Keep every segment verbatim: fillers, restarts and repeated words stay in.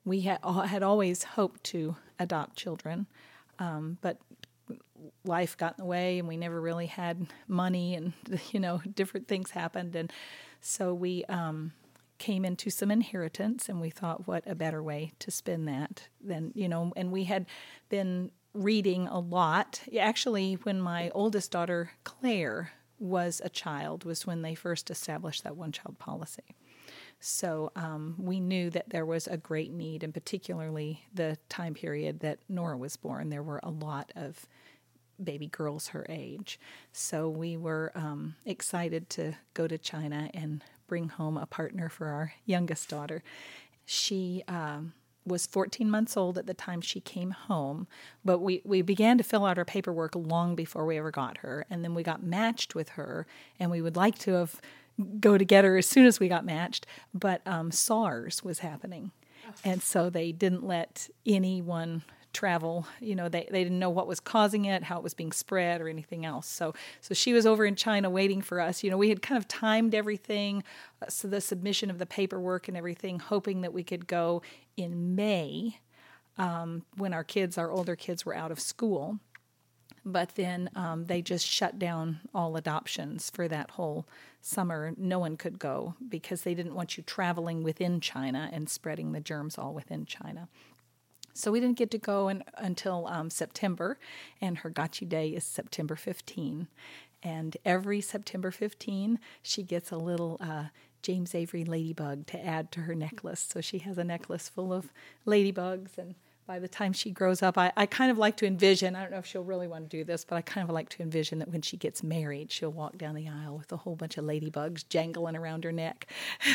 we had had always hoped to adopt children, um, but life got in the way, and we never really had money, and you know, different things happened, and so we um, came into some inheritance, and we thought, what a better way to spend that than, you know, and we had been reading a lot. Actually, when my oldest daughter, Claire, was a child, was when they first established that one-child policy. So um, we knew that there was a great need, and particularly the time period that Nora was born, there were a lot of baby girls her age. So we were um, excited to go to China and bring home a partner for our youngest daughter. She um, was fourteen months old at the time she came home, but we, we began to fill out our paperwork long before we ever got her, and then we got matched with her, and we would like to have go to get her as soon as we got matched, but um, SARS was happening, and so they didn't let anyone travel. You know, they, they didn't know what was causing it, how it was being spread, or anything else. So so she was over in China waiting for us. You know, we had kind of timed everything, uh, so the submission of the paperwork and everything, hoping that we could go in May um, when our kids, our older kids, were out of school. But then um, they just shut down all adoptions for that whole summer. No one could go because they didn't want you traveling within China and spreading the germs all within China. So we didn't get to go in, until um, September, and her Gotchi Day is September fifteenth. And every September fifteenth, she gets a little uh, James Avery ladybug to add to her necklace. So she has a necklace full of ladybugs, and by the time she grows up, I, I kind of like to envision, I don't know if she'll really want to do this, but I kind of like to envision that when she gets married, she'll walk down the aisle with a whole bunch of ladybugs jangling around her neck.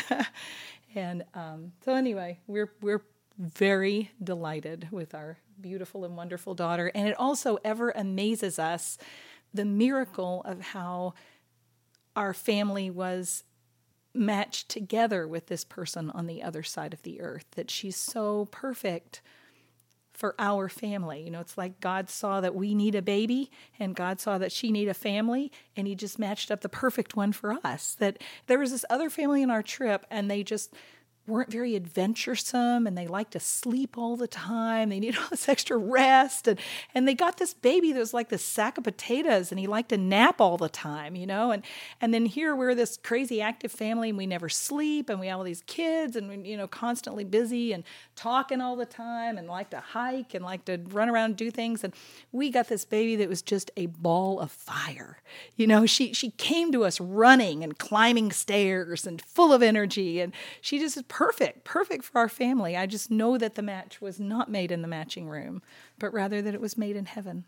And um, so anyway, we're we're very delighted with our beautiful and wonderful daughter. And it also ever amazes us the miracle of how our family was matched together with this person on the other side of the earth, that she's so perfect for our family. You know, it's like God saw that we need a baby, and God saw that she need a family, and he just matched up the perfect one for us. That there was this other family on our trip, and they just weren't very adventuresome, and they liked to sleep all the time. They needed all this extra rest, and and they got this baby that was like this sack of potatoes, and he liked to nap all the time, you know. And and then here we're this crazy active family, and we never sleep, and we have all these kids, and we, you know, constantly busy and talking all the time, and like to hike and like to run around and do things. And we got this baby that was just a ball of fire. You know, she she came to us running and climbing stairs and full of energy, and she just perfect, perfect for our family. I just know that the match was not made in the matching room, but rather that it was made in heaven.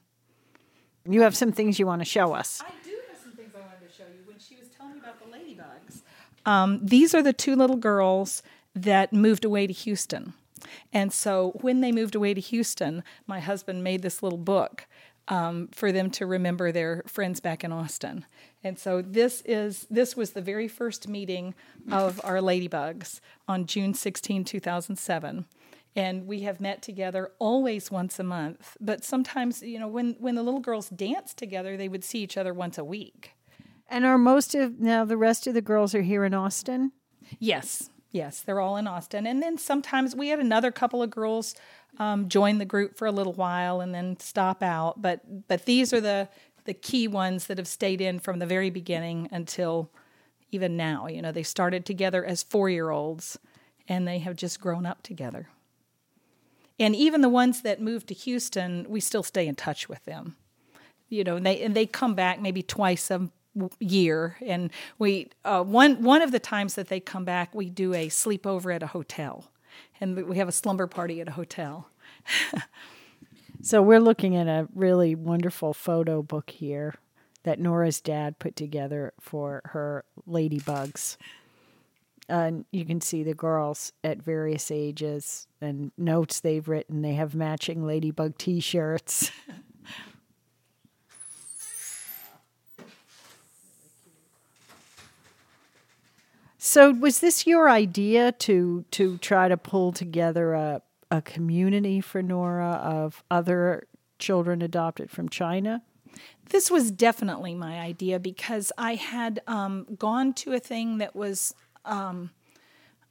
You have some things you want to show us. I do have some things I wanted to show you. When she was telling me about the ladybugs, um, these are the two little girls that moved away to Houston. And so when they moved away to Houston, my husband made this little book Um, for them to remember their friends back in Austin. And so this is this was the very first meeting of our ladybugs on June sixteenth, two thousand seven. And we have met together always once a month. But sometimes, you know, when, when the little girls danced together, they would see each other once a week. And are most of, now the rest of the girls are here in Austin? Yes. Yes, they're all in Austin. And then sometimes we had another couple of girls um, join the group for a little while and then stop out. But but these are the, the key ones that have stayed in from the very beginning until even now. You know, they started together as four-year-olds, and they have just grown up together. And even the ones that moved to Houston, we still stay in touch with them. You know, and they and they come back maybe twice a year, and we uh, one one of the times that they come back, we do a sleepover at a hotel, and we have a slumber party at a hotel. So we're looking at a really wonderful photo book here that Nora's dad put together for her ladybugs. And uh, you can see the girls at various ages and notes they've written. They have matching ladybug T-shirts. So was this your idea to to try to pull together a, a community for Nora of other children adopted from China? This was definitely my idea because I had um, gone to a thing that was um,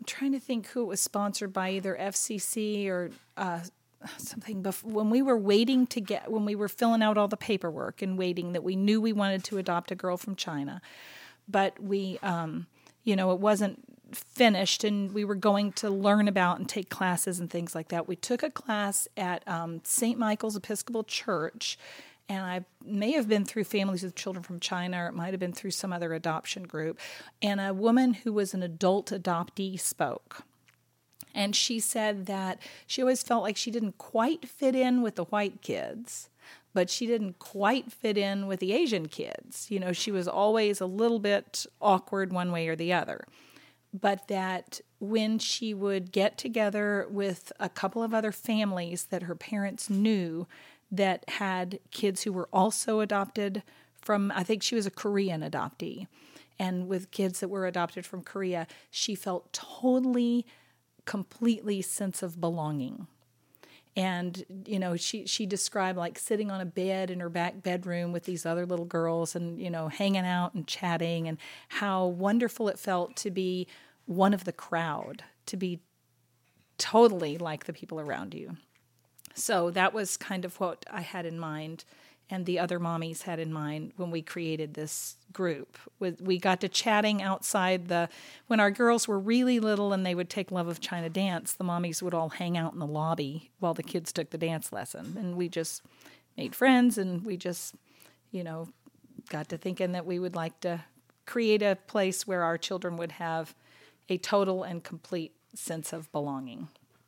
I'm trying to think who it was sponsored by, either F C C or uh, something. Bef- when we were waiting to get, when we were filling out all the paperwork and waiting, that we knew we wanted to adopt a girl from China, but we, um, you know, it wasn't finished, and we were going to learn about and take classes and things like that. We took a class at um, Saint Michael's Episcopal Church, and I may have been through Families with Children from China, or it might have been through some other adoption group. And a woman who was an adult adoptee spoke. And she said that she always felt like she didn't quite fit in with the white kids, but she didn't quite fit in with the Asian kids. You know, she was always a little bit awkward one way or the other. But that when she would get together with a couple of other families that her parents knew that had kids who were also adopted from, I think she was a Korean adoptee, and with kids that were adopted from Korea, she felt totally, completely sense of belonging. And, you know, she, she described like sitting on a bed in her back bedroom with these other little girls and, you know, hanging out and chatting, and how wonderful it felt to be one of the crowd, to be totally like the people around you. So that was kind of what I had in mind, and the other mommies had in mind when we created this group. We got to chatting outside the, when our girls were really little and they would take Love of China dance, the mommies would all hang out in the lobby while the kids took the dance lesson. And we just made friends, and we just, you know, got to thinking that we would like to create a place where our children would have a total and complete sense of belonging.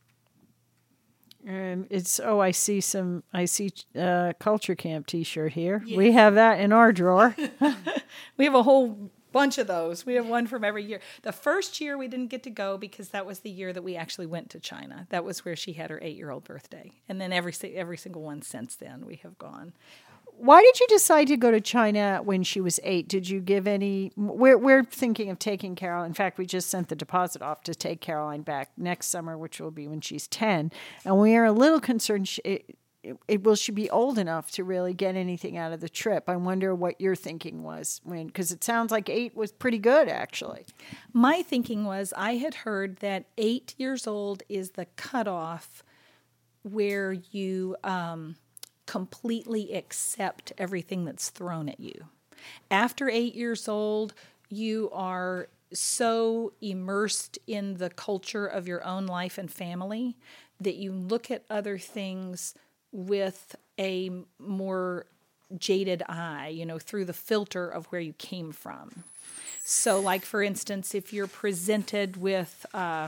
Um, it's oh, I see some. I see uh, Culture Camp T-shirt here. Yes. We have that in our drawer. We have a whole bunch of those. We have one from every year. The first year we didn't get to go because that was the year that we actually went to China. That was where she had her eight-year-old birthday, and then every every single one since then we have gone. Why did you decide to go to China when she was eight? Did you give any... We're, we're thinking of taking Carol. In fact, we just sent the deposit off to take Caroline back next summer, which will be when she's ten. And we are a little concerned, she, it, it, it, will she be old enough to really get anything out of the trip? I wonder what your thinking was, when, because it sounds like eight was pretty good, actually. My thinking was, I had heard that eight years old is the cutoff where you... Um, completely accept everything that's thrown at you. After eight years old, you are so immersed in the culture of your own life and family that you look at other things with a more jaded eye, you know, through the filter of where you came from. So, like, for instance, if you're presented with uh,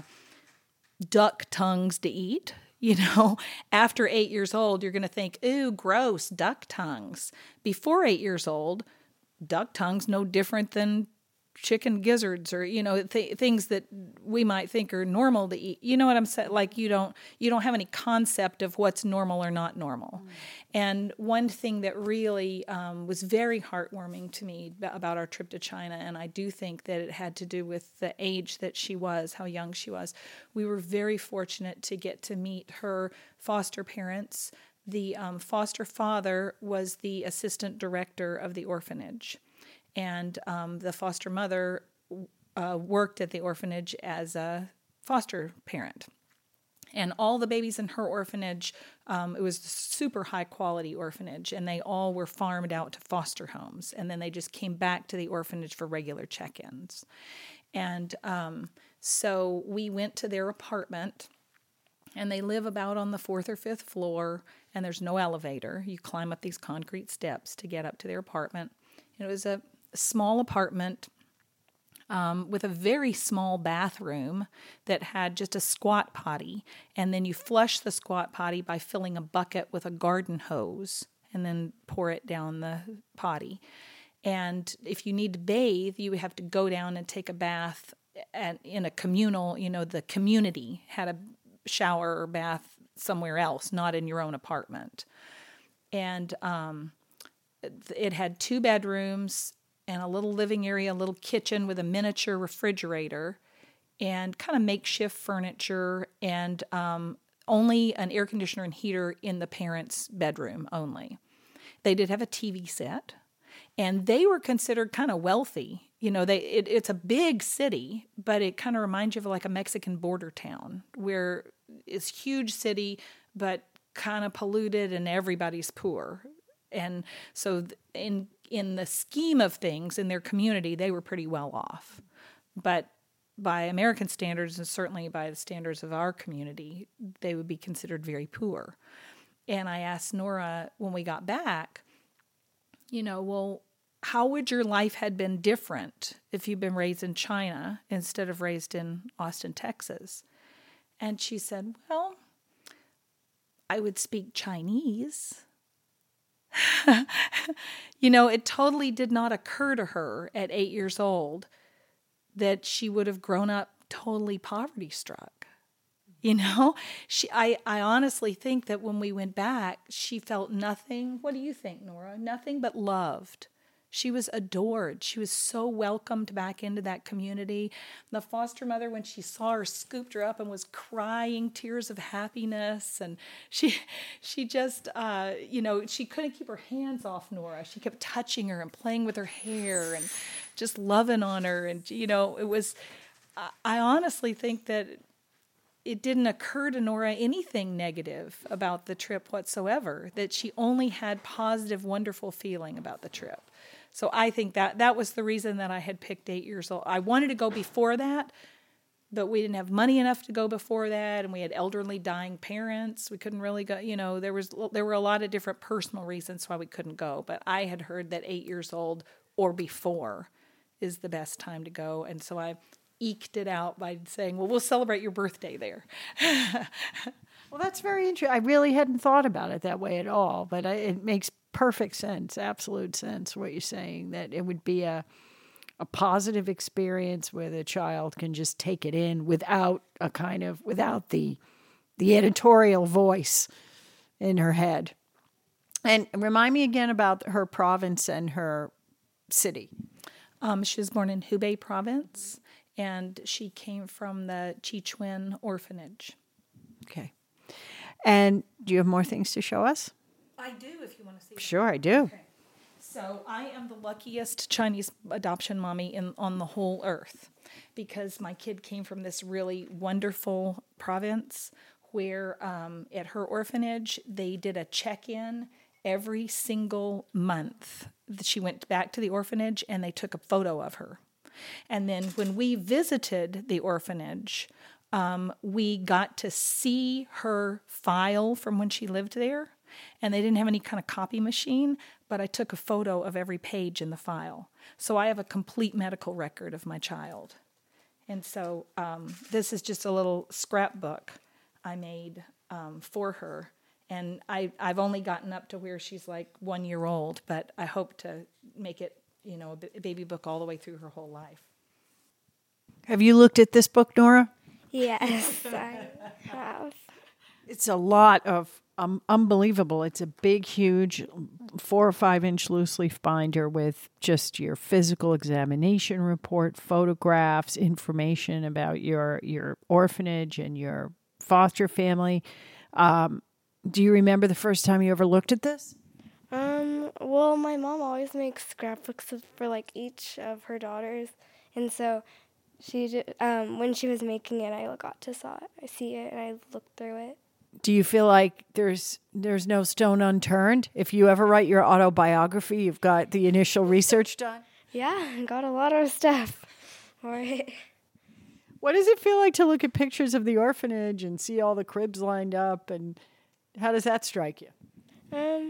duck tongues to eat, you know, after eight years old, you're going to think, ooh, gross, duck tongues. Before eight years old, duck tongues no different than chicken gizzards, or, you know, th- things that we might think are normal to eat. You know what I'm saying? Like, you don't you don't have any concept of what's normal or not normal. Mm. And one thing that really um, was very heartwarming to me about our trip to China, and I do think that it had to do with the age that she was, how young she was. We were very fortunate to get to meet her foster parents. The um, foster father was the assistant director of the orphanage. And um, the foster mother uh, worked at the orphanage as a foster parent. And all the babies in her orphanage, um, it was a super high-quality orphanage, and they all were farmed out to foster homes. And then they just came back to the orphanage for regular check-ins. And um, so we went to their apartment, and they live about on the fourth or fifth floor, and there's no elevator. You climb up these concrete steps to get up to their apartment. And it was a small apartment um, with a very small bathroom that had just a squat potty, and then you flush the squat potty by filling a bucket with a garden hose and then pour it down the potty. And if you need to bathe, you have to go down and take a bath at, in a communal, you know, the community had a shower or bath somewhere else, not in your own apartment. And um, it had two bedrooms and a little living area, a little kitchen with a miniature refrigerator, and kind of makeshift furniture, and um, only an air conditioner and heater in the parents' bedroom only. They did have a T V set, and they were considered kind of wealthy You know, they it, it's a big city, but it kind of reminds you of like a Mexican border town where it's huge city, but kind of polluted and everybody's poor. And so in in the scheme of things in their community, they were pretty well off. But by American standards, and certainly by the standards of our community, they would be considered very poor. And I asked Nora when we got back, you know, well, how would your life had been different if you'd been raised in China instead of raised in Austin, Texas? And she said, well, I would speak Chinese. You know, it totally did not occur to her at eight years old that she would have grown up totally poverty struck. You know, she, I, I honestly think that when we went back, she felt nothing. What do you think, Nora? Nothing but loved. She was adored. She was so welcomed back into that community. The foster mother, when she saw her, scooped her up and was crying tears of happiness. And she she just, uh, you know, she couldn't keep her hands off Nora. She kept touching her and playing with her hair and just loving on her. And, you know, it was, I honestly think that it didn't occur to Nora anything negative about the trip whatsoever, that she only had positive, wonderful feeling about the trip. So I think that that was the reason that I had picked eight years old. I wanted to go before that, but we didn't have money enough to go before that, and we had elderly dying parents. We couldn't really go, you know, there was there were a lot of different personal reasons why we couldn't go, but I had heard that eight years old or before is the best time to go, and so I eked it out by saying, well, we'll celebrate your birthday there. Well, that's very interesting. I really hadn't thought about it that way at all, but I, it makes perfect sense, absolute sense, what you're saying, that it would be a a positive experience where the child can just take it in without a kind of, without the the editorial voice in her head. And remind me again about her province and her city. Um, she was born in Hubei province, and she came from the Chichuan orphanage. Okay. And do you have more things to show us? I do, if you want to see. Sure, I do. Okay. So I am the luckiest Chinese adoption mommy in on the whole earth, because my kid came from this really wonderful province where um, at her orphanage they did a check-in every single month. She went back to the orphanage and they took a photo of her. And then when we visited the orphanage, um, we got to see her file from when she lived there. And they didn't have any kind of copy machine, but I took a photo of every page in the file. So I have a complete medical record of my child. And so um, this is just a little scrapbook I made um, for her. And I, I've only gotten up to where she's like one year old, but I hope to make it, you know, a baby book all the way through her whole life. Have you looked at this book, Nora? Yes, I have. It's a lot of um, unbelievable. It's a big, huge four or five inch loose leaf binder with just your physical examination report, photographs, information about your your orphanage and your foster family. Um, do you remember the first time you ever looked at this? Um. Well, my mom always makes scrapbooks of- for like each of her daughters, and so she did, um when she was making it, I got to saw it. I see it and I looked through it. Do you feel like there's there's no stone unturned? If you ever write your autobiography, you've got the initial research done? Yeah, I got a lot of stuff for it. What does it feel like to look at pictures of the orphanage and see all the cribs lined up, and how does that strike you? Um,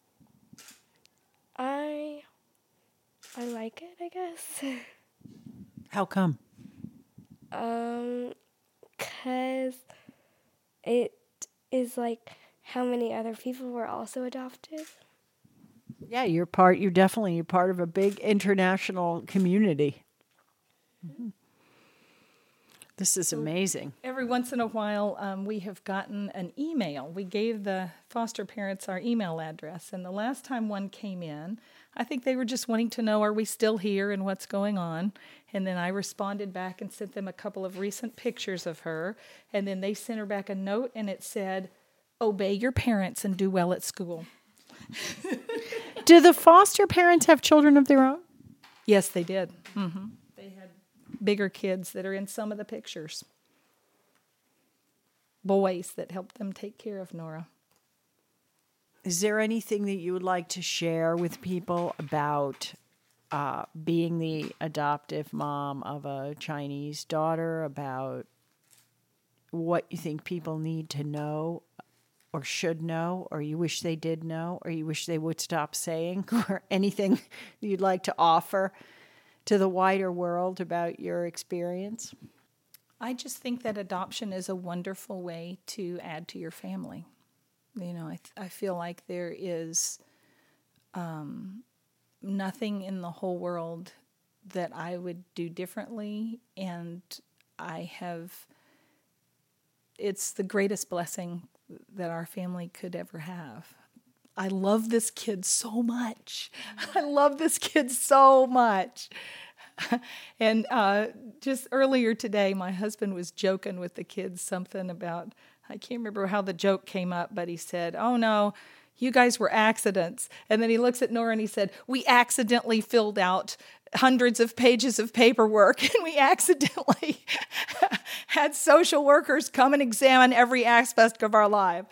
I I like it, I guess. How come? Um, 'cause it is like how many other people were also adopted. Yeah, you're part. You're definitely you're part of a big international community. Mm-hmm. This is amazing. Every once in a while, um, we have gotten an email. We gave the foster parents our email address, and the last time one came in, I think they were just wanting to know, are we still here and what's going on? And then I responded back and sent them a couple of recent pictures of her, and then they sent her back a note, and it said, obey your parents and do well at school. Do the foster parents have children of their own? Yes, they did. Mm-hmm. They had bigger kids that are in some of the pictures. Boys that helped them take care of Nora. Is there anything that you would like to share with people about uh, being the adoptive mom of a Chinese daughter, about what you think people need to know or should know, or you wish they did know, or you wish they would stop saying, or anything you'd like to offer to the wider world about your experience? I just think that adoption is a wonderful way to add to your family. You know, I, th- I feel like there is um, nothing in the whole world that I would do differently, and I have, it's the greatest blessing that our family could ever have. I love this kid so much. I love this kid so much. And uh, just earlier today, my husband was joking with the kids something about, I can't remember how the joke came up, but he said, oh no, you guys were accidents. And then he looks at Nora and he said, we accidentally filled out hundreds of pages of paperwork, and we accidentally had social workers come and examine every aspect of our life.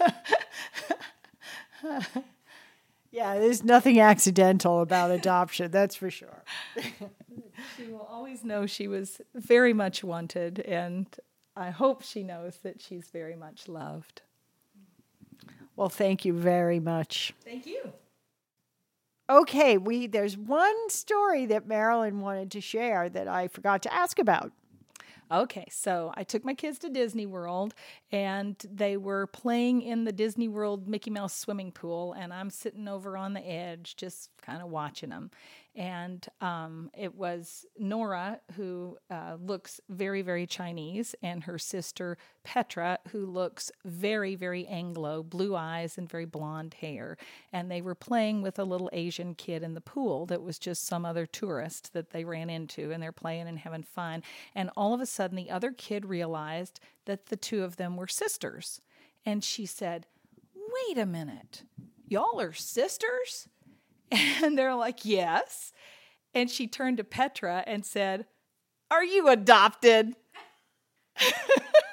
Yeah, there's nothing accidental about adoption, that's for sure. She will always know she was very much wanted, and I hope she knows that she's very much loved. Well, thank you very much. Thank you. Okay, we there's one story that Marilyn wanted to share that I forgot to ask about. Okay, so I took my kids to Disney World, and they were playing in the Disney World Mickey Mouse swimming pool, and I'm sitting over on the edge just kind of watching them. And um, it was Nora, who uh, looks very, very Chinese, and her sister Petra, who looks very, very Anglo, blue eyes and very blonde hair. And they were playing with a little Asian kid in the pool that was just some other tourist that they ran into, and they're playing and having fun. And all of a sudden, the other kid realized that the two of them were sisters. And she said, wait a minute, y'all are sisters? And they're like, yes. And she turned to Petra and said, are you adopted?